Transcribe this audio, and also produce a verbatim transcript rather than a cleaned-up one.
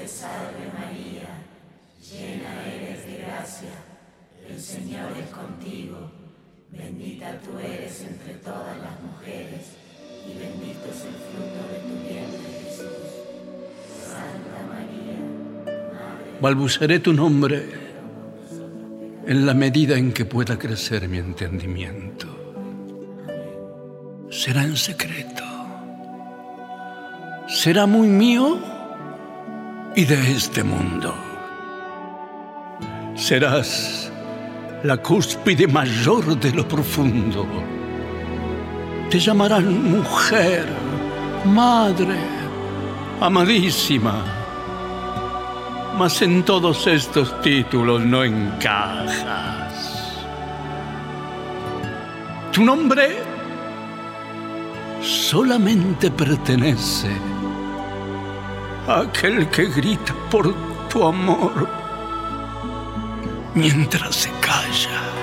te salve María, llena eres de gracia, el Señor es contigo, bendita tú eres entre todas las mujeres, y bendito es el fruto de tu vientre, Jesús. Santa María, Madre. Balbucearé tu nombre en la medida en que pueda crecer mi entendimiento. Será en secreto. Será muy mío y de este mundo. Serás la cúspide mayor de lo profundo. Te llamarán mujer, madre, amadísima. Mas en todos estos títulos no encajas. Tu nombre solamente pertenece a aquel que grita por tu amor mientras se calla.